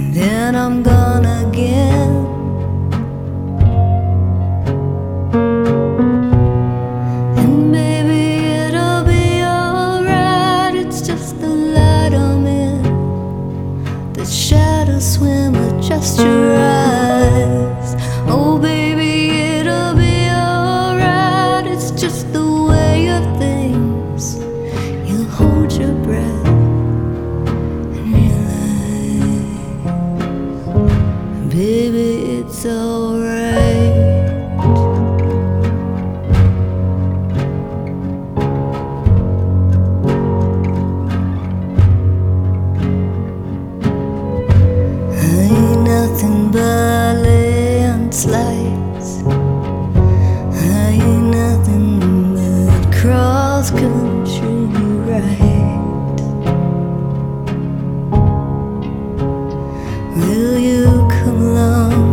then I'm gone again. And baby, it'll be alright. It's just the light I'm in. The shadows swim with just your eyes. Oh baby, it'll be alright. It's just the way of things. You'll hold your breath and realize, baby, it's alright. Ain't nothing but landslides. Ain't nothing but cross-country rides. Will you come along?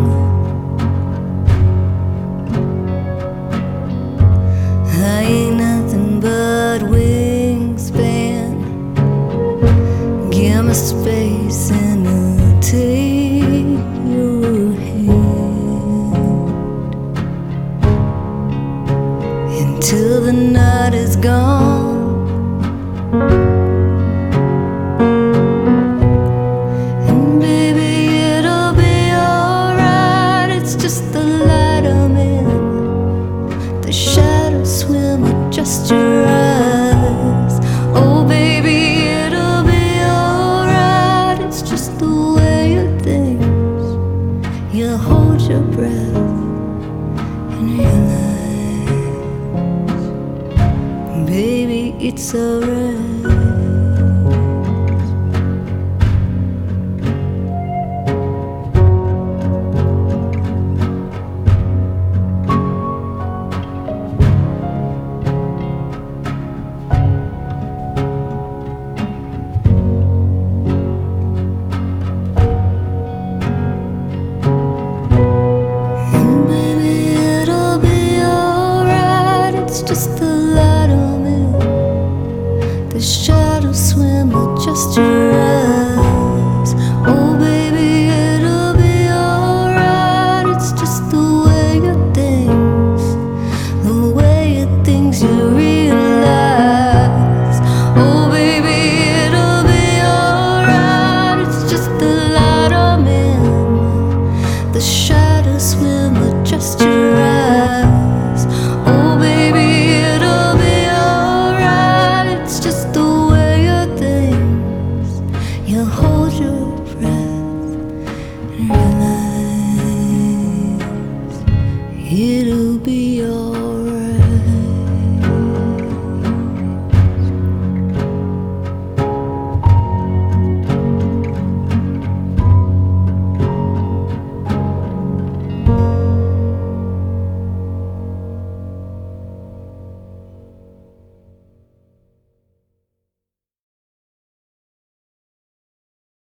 Ain't nothing but wingspan. Give me space and I'll take your hand until the night is gone. And baby, it'll be alright. It's just the light I'm in. The shadows swim with just your eyes. Oh baby, it'll be alright. It's just the way of things. You hold your breath and realize, baby, it's alright. Just the light I'm in. The shadows swim with just your eyes. Oh baby, it'll be alright. It's just the way of things. The way of things you realize. Oh baby, it'll be alright. It's just the light I'm in. The shadows swim with just your eyes. Oh baby, you hold your breath and realize it'll